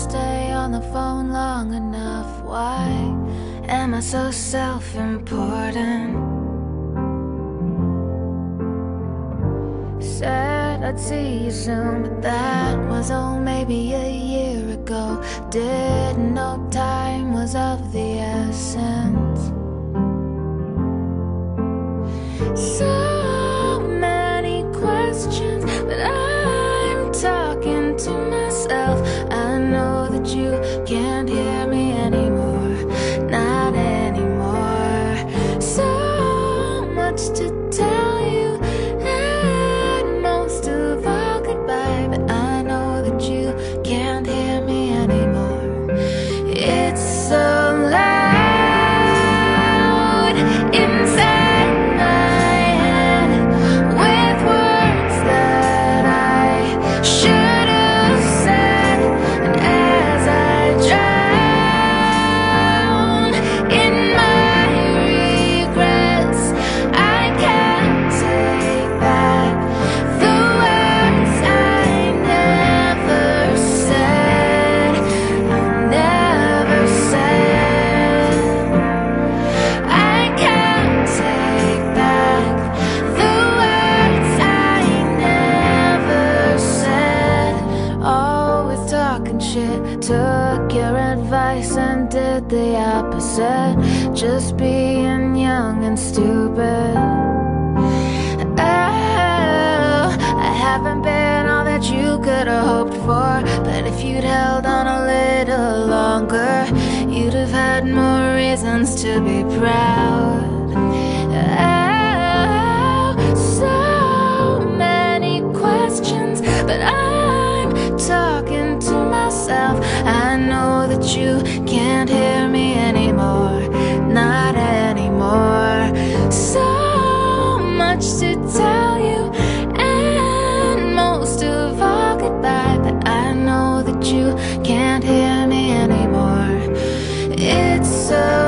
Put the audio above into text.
stay on the phone long enough? Why am I so self-important? Said I'd see you soon, but that was maybe a year ago. Didn't know time was of the essence. So many questions, but I'm talking to myself. I know that you can't hear me anymore, not anymore. So much to tell you, and most of all goodbye, but I know that you can't hear me anymore. It's so loud inside my head, with words that I should have said. And as I drown in my regrets, I can't take back the words I never said. Never said. I can't take back the words I never said. Always talking shit, took your advice and did the opposite. Just being young and stupid. Oh, I haven't been all that you could have hoped for, but if you'd held on a little longer, you'd have had more reasons to be proud. Oh, so many questions, but I'm talking to myself. I know that you can't hear me anymore, not anymore. So much to tell you, and most of all goodbye, but I know that you can't hear me anymore. It's so